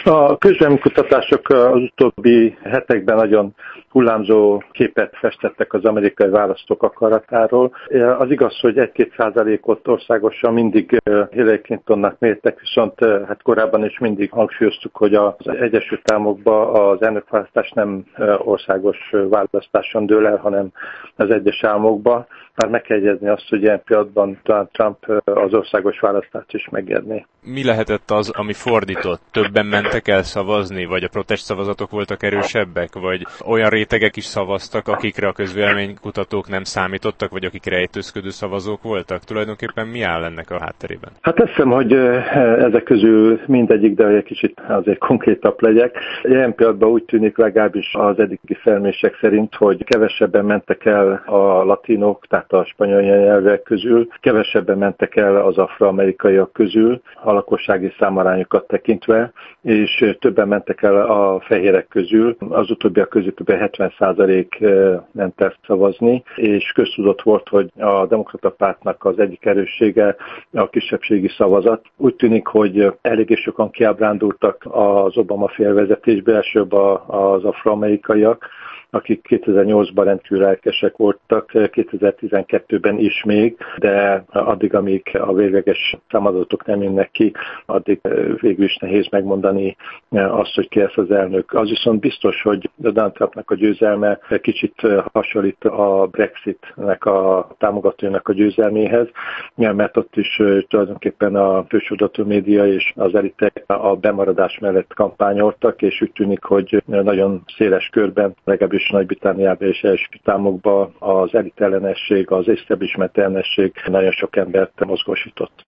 A közvéleménykutatások az utóbbi hetekben nagyon hullámzó képet festettek az amerikai választók akaratáról. Az igaz, hogy 1-2%-ot országosan mindig Hillary Clintonnak mértek, viszont hát korábban is mindig hangsúlyoztuk, hogy az Egyesült Államokban az elnökválasztás nem országos választáson dől el, hanem az egyes államokban. Már meg kell jegyezni azt, hogy ilyen pillanatban Trump az országos választást is megérné. Mi lehetett az, ami fordított? Többen mentek el szavazni, vagy a protest szavazatok voltak erősebbek, vagy olyan rétegek is szavaztak, akikre a közvéleménykutatók nem számítottak, vagy akik rejtőzködő szavazók voltak? Tulajdonképpen mi áll ennek a hátterében? Hát azt hiszem, hogy ezek közül mindegyik, de egy kicsit azért konkrétabb legyek. Ilyen pillanatban úgy tűnik legalábbis az eddigi felmérések szerint, hogy kevesebben mentek el a latinok, tehát a spanyol nyelvek közül, kevesebben mentek el az afroamerikaiak közül, a lakossági számarányokat tekintve, és többen mentek el a fehérek közül. Az utóbbiak közül kb. 70% ment el szavazni, és köztudott volt, hogy a Demokrata Pártnak az egyik erőssége a kisebbségi szavazat. Úgy tűnik, hogy eléggé sokan kiábrándultak az Obama félvezetésbe, elsőbb az afroamerikaiak, akik 2008-ban rendkívül lelkesek voltak, 2012-ben is még, de addig, amíg a végleges számadatok nem jönnek ki, addig végül is nehéz megmondani azt, hogy ki lesz az elnök. Az viszont biztos, hogy Donald Trumpnak a győzelme kicsit hasonlít a Brexitnek a támogatójának a győzelméhez, mert ott is tulajdonképpen a fősodratú média és az elitek a bemaradás mellett kampányoltak, és úgy tűnik, hogy nagyon széles körben, legalábbis Nagy-Britanniában és Egyesült Államokban az elit ellenesség, az establishment ellenesség nagyon sok embert mozgósított.